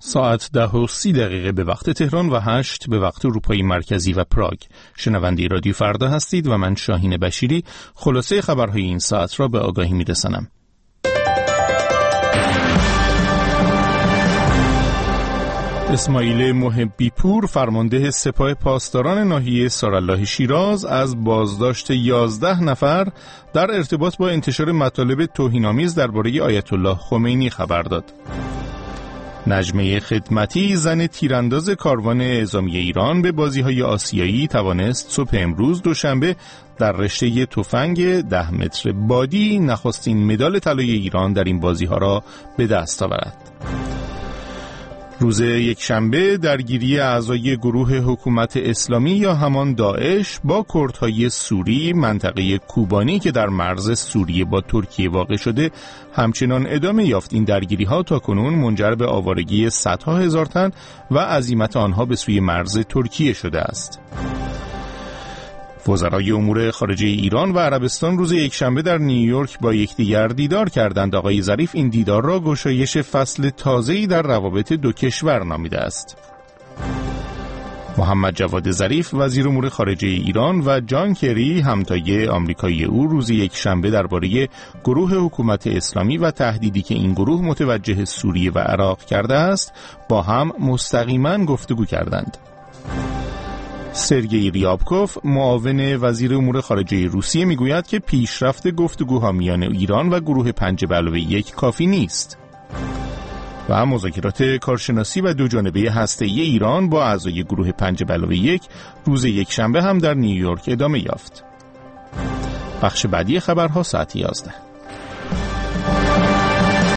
ساعت 10:30 به وقت تهران و 8 به وقت اروپای مرکزی و پراگ. شنونده رادیو فردا هستید و من شاهین بشیری خلاصه خبرهای این ساعت را به آگاهی می‌رسانم. اسماعیل محبی پور فرمانده سپاه پاسداران ناحیه سارالله شیراز از بازداشت 11 نفر در ارتباط با انتشار مطالب توهین‌آمیز درباره آیت الله خمینی خبر داد. نجمه خدمتی زن تیرانداز کاروان اعزامی ایران به بازی‌های آسیایی توانست صبح امروز دوشنبه در رشته تفنگ 10 متر بادی نخستین مدال طلای ایران در این بازی‌ها را به دست آورد. روز یکشنبه درگیری اعضای گروه حکومت اسلامی یا همان داعش با کردهای سوری منطقه کوبانی که در مرز سوریه با ترکیه واقع شده همچنان ادامه یافت. این درگیری‌ها تاکنون منجر به آوارگی صدها هزار تن و عزیمت آنها به سوی مرز ترکیه شده است. وزرای امور خارجه ایران و عربستان روز یکشنبه در نیویورک با یکدیگر دیدار کردند. آقای ظریف این دیدار را گشایش فصل تازه‌ای در روابط دو کشور نامیده است. محمد جواد ظریف وزیر امور خارجه ایران و جان کری همتای آمریکایی او روز یکشنبه درباره گروه حکومت اسلامی و تهدیدی که این گروه متوجه سوریه و عراق کرده است با هم مستقیما گفتگو کردند. سرگئی ریابکوف معاون وزیر امور خارجه روسیه میگوید که پیشرفت گفتگوها میان ایران و گروه 5+1 کافی نیست و مذاکرات کارشناسی و دو جانبه هسته‌ای ایران با اعضای گروه 5+1 روز یکشنبه هم در نیویورک ادامه یافت. بخش بعدی خبرها ساعت 11.